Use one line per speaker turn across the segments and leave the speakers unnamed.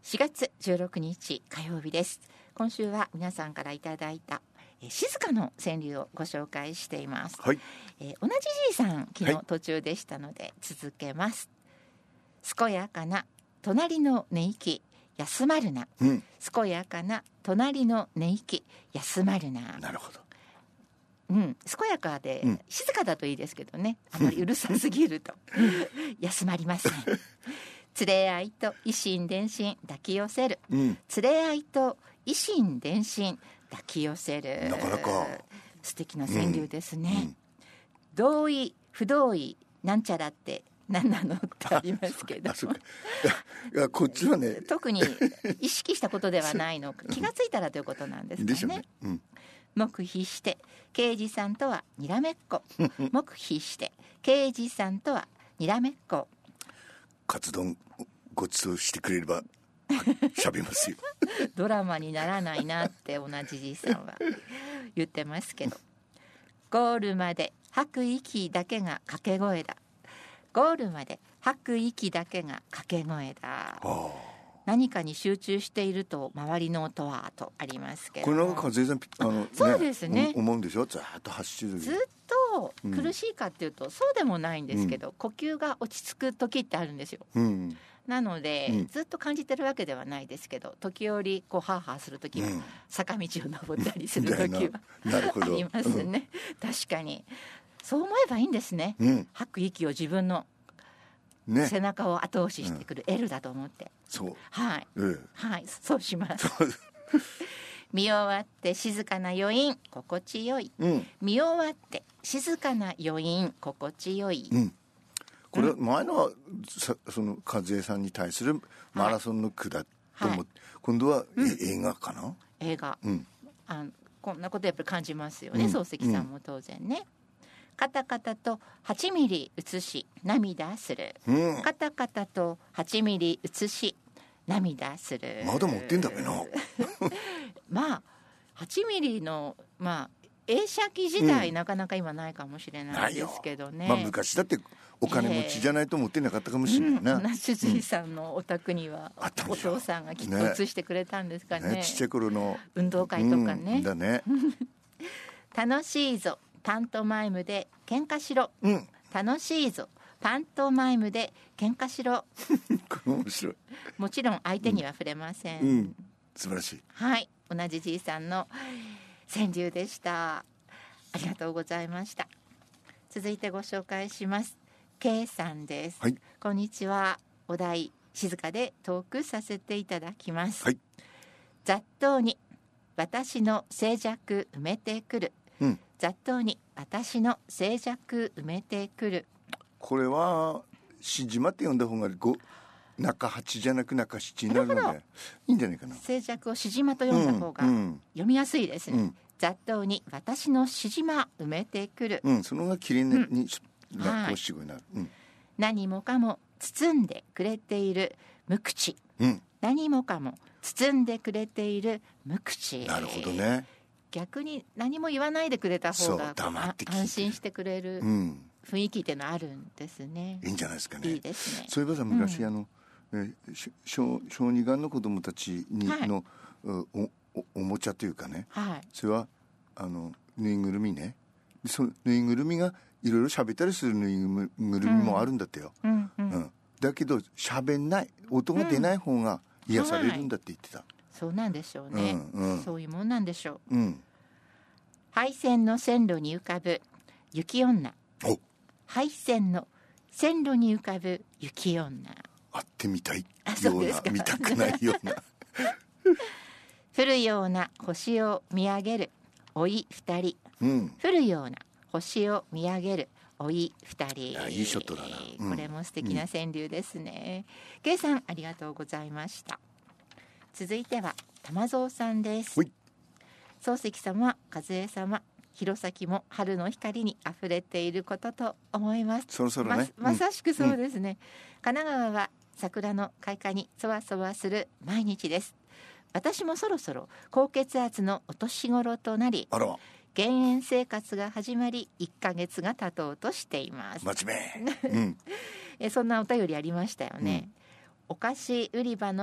4月16日火曜日です。今週は皆さんからいただいた静かの川柳をご紹介しています。
はい。
同じじいさん昨日途中でしたので続けます。健やかな隣の寝息休まるな、健やかな隣の寝息休まるな。
なるほど。
健やかで、静かだといいですけどね、あまりうるさすぎると休まりません。連れ合いと一心伝心抱き寄せる、連れ合いと一心伝心抱き寄せる。
なかなか
素敵な川柳ですね。同意不同意なんちゃらって何なのってありますけど
いやこっちはね
特に意識したことではないのか気がついたらということなんですかね。
でしょうね。
黙秘して刑事さんとはにらめっこ黙秘して刑事さんとはにらめっこ。
カツ丼ごちそうしてくれれば喋りますよ。
ドラマにならないなって同じじいさんは言ってますけどゴールまで吐く息だけが掛け声だ。ゴールまで吐く息だけが掛け声だ。何かに集中していると周りの音はとありますけど、
これなんか和江さん
そうですね、
思うんでしょ。ずっと走ってる
ずっと苦しいかっていうと、そうでもないんですけど、呼吸が落ち着く時ってあるんですよ。なので、ずっと感じてるわけではないですけど、時折こうハーハーする時は、坂道を登ったりする時はありますね。確かにそう思えばいいんですね。吐く息を自分の背中を後押ししてくる L だと思って、
そう、
はい、はい、そうします。見終わって静かな余韻心地よい、見終わって静かな余韻心地よい、
これ前のはその和江さんに対するマラソンの句だと思って、今度は映画かな。
映画、こんなことやっぱり感じますよね。漱石さんも当然ね。カタカタと8ミリ写し涙する、カタカタと8ミリ写し涙する。
まだ持ってんだべな。
まあ8ミリの映写機自体、なかなか今ないかもしれないですけどね。
昔だってお金持ちじゃないと持ってなかったかもしれないな。
主治医さんのお宅には、お父さんがきっと写してくれたんですかね。
ちっちゃい頃の
運動会とかね。
だね。
楽しいぞパントマイムで喧嘩しろ、楽しいぞパントマイムで喧嘩しろ。
これ面白い。
もちろん相手には触れません。
素晴らしい。
はい、同じじいさんの川柳でした。ありがとうございました。続いてご紹介します。 K さんです、こんにちは。お題静かでトークさせていただきます。雑踏に私の静寂埋めてくる、雑踏に私の静寂埋めてくる。こ
れはしじまって読んだ方が中八じゃなく中七になるのでいいんじゃないかな。
静寂をしじまと読んだ方が読みやすいですね。雑踏に私のしじま埋めてくる、
そのがきれいになる、
何もかも包んでくれている無口、何もかも包んでくれている無口。
なるほどね。
逆に何も言わないでくれた方が安心してくれる雰囲気っていうのはあるんですね。
いいんじゃないですかね。
いいですね。
そういえばさ、昔小児がんの子どもたちのおもちゃというかね、それはぬいぐるみね。そのぬいぐるみがいろいろ喋ったりするぬいぐるみもあるんだってよ。だけど喋んない音が出ない方が癒されるんだって言ってた。
そうなんでしょうね。そういうもんなんでしょう。廃線の線路に浮かぶ雪女。廃線の線路に浮かぶ雪女。
会ってみたいような見たくないような。
降るような星を見上げる老い二人、降るような星を見上げる老い二人。
いいショットだな。
これも素敵な川柳ですね。K さんありがとうございました。続いては玉蔵さんです。漱石様、和江様、弘前も春の光にあふれていることと思います。
そろそろね、
まさしくそうですね。神奈川は桜の開花にそわそわする毎日です。私もそろそろ高血圧のお年頃となり、減塩生活が始まり1ヶ月が経とうとしています。
真面
目、そんなお便りありましたよね。お菓子売り場の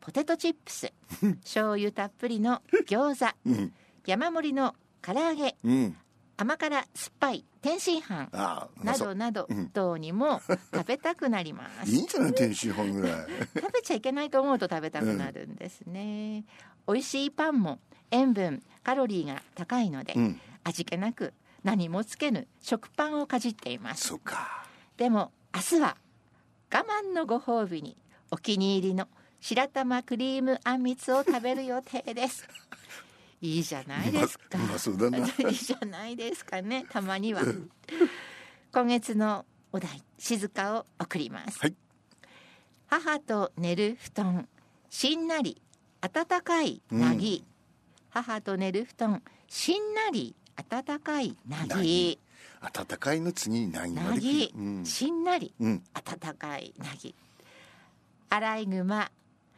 ポテトチップス醤油たっぷりの餃子、山盛りの唐揚げ、甘辛酸っぱい天津飯などなど、どうにも食べたくなります
いいんじゃない天津飯ぐらい
食べちゃいけないと思うと食べたくなるんですね、美味しいパンも塩分カロリーが高いので、味気なく何もつけぬ食パンをかじっています。
そうか。
でも明日は我慢のご褒美にお気に入りの白玉クリームあんみつを食べる予定ですいいじゃないですか、
そうだな。い
いじゃないですかね、たまには今月のお題静かを送ります、はい、母と寝る布団しんなり暖かいなぎ、母と寝る布団しんなり暖かいなぎ、
暖かいの次にな
ぎ、しんなり、暖かいなぎ、アライグマ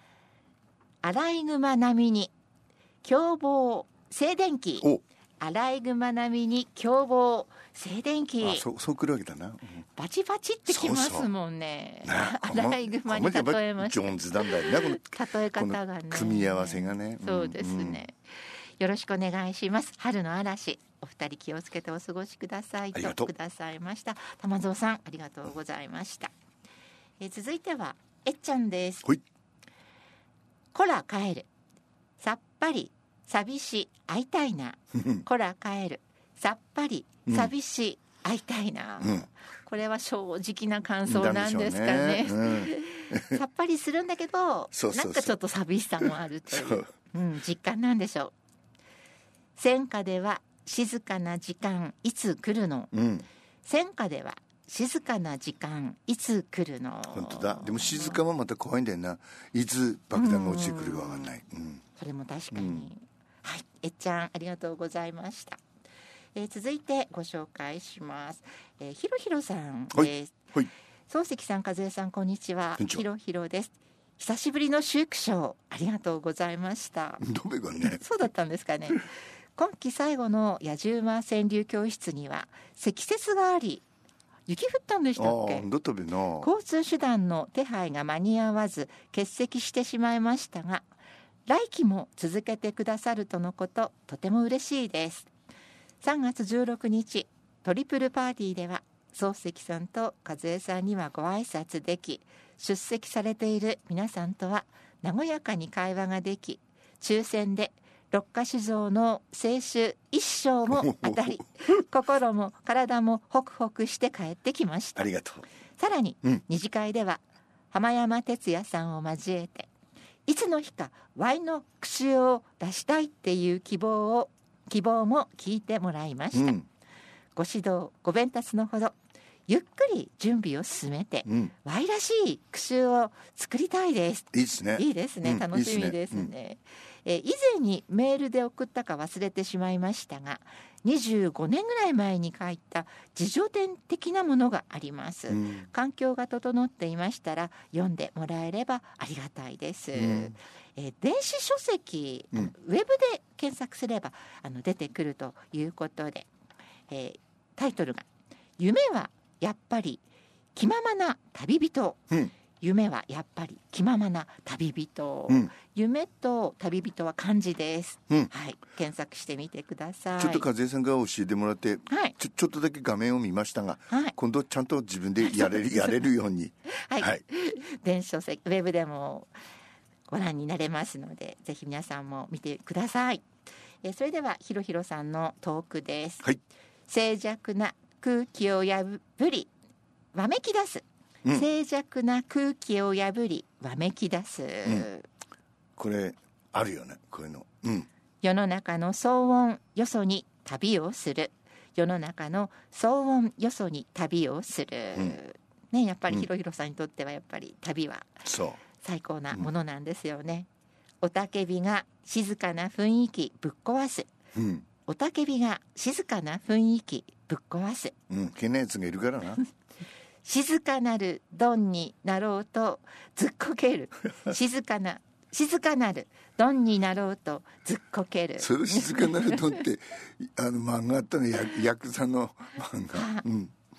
並みに凶暴静電気、アライグマ並みに凶暴静電気、
そうくるわけだな、
バチバチってきますもんね。アライグマに例えました。
上手なんだよね、この
例え方がね、
組み合わせがね。
そうですね、よろしくお願いします。春の嵐、お二人気をつけてお過ごしくださいとくださいました。玉蔵さん、ありがとうございました。続いてはえっちゃんです。こら帰る、さっぱり寂しい会いたいなこら帰る、さっぱり寂しい会いたいな、これは正直な感想なんですかね、さっぱりするんだけどなんかちょっと寂しさもあるという、実感なんでしょう。戦歌では静かな時間いつ来るの、戦歌では静かな時間いつ来るの。
本当だ。でも静かもまた怖いんだよな、いつ爆弾が落ちてくるか分かんない、
それも確かに、はい、えっちゃんありがとうございました。続いてご紹介します。ひろひろさんです。漱石さん、和江さん、こんにちは。ひろひろです。久しぶりのシュークショーありがとうございました。
どれがね
そうだったんですかね今期最後の野じ馬川柳教室には積雪があり、雪降ったんでしたっけ。交通手段の手配が間に合わず欠席してしまいましたが、来期も続けてくださるとのこと、とても嬉しいです。3月16日トリプルパーティーでは漱石さんと和江さんにはご挨拶でき、出席されている皆さんとは和やかに会話ができ、抽選で六花酒造の清酒一升も当たり心も体もホクホクして帰ってきました。
ありがとう。
さらに、二次会では浜山哲也さんを交えて、いつの日かワイの口を出したいっていう希望も聞いてもらいました、ご指導ご鞭達のほどゆっくり準備を進めて、ワイらしい句集を作りたいです。
いいですね。
いいですね。楽しみですね。以前にメールで送ったか忘れてしまいましたが、25年ぐらい前に書いた自叙伝的なものがあります、環境が整っていましたら読んでもらえればありがたいです、電子書籍、ウェブで検索すれば出てくるということで、タイトルが夢はやっぱり気ままな旅人、夢はやっぱり気ままな旅人、夢と旅人は漢字です、はい、検索してみてください。
ちょっと和江さんが教えてもらって、ちょっとだけ画面を見ましたが、今度ちゃんと自分でやれるように
電子書籍ウェブでもご覧になれますので、ぜひ皆さんも見てください。それではひろひろさんのトークです、静寂な空気を破りわめき出す、静寂な空気を破りわめき出す、
これあるよね、こういうの、
世の中の騒音よそに旅をする、世の中の騒音よそに旅をする、やっぱりひろひろさんにとってはやっぱり旅は最高なものなんですよね、おたけびが静かな雰囲気ぶっ壊す、おたけびが静かな雰囲気ぶっ壊す、
けなやつがいるからな
静かなるドンになろうとずっこける静かなるドンになろうとずっこける。
それ静かなるドンって漫画あったね、ヤクザの漫画、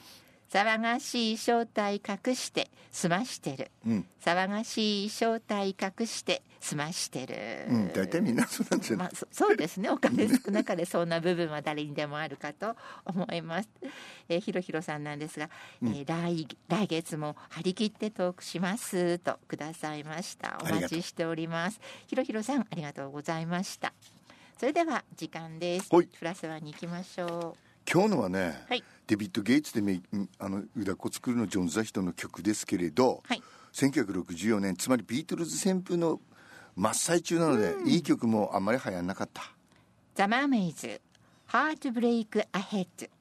騒がしい正体隠して済ましてる、騒がしい正体隠して済ましてる、
大体みんなそうなんじゃない、
そうですね。お金少なかでそんな部分は誰にでもあるかと思います。ひろひろさんなんですが、来月も張り切ってトークしますとくださいました。お待ちしております。ひろひろさんありがとうございました。それでは時間です。プラスワンに行きましょう。
今日のはね、デビッド・ゲイツでウダコ作るのジョン・ザヒトの曲ですけれど、1964年、つまりビートルズ旋風の真っ最中なので、いい曲もあんまり流行んなかった。
ザ・マーメイズ、ハートブレイク・アヘッド。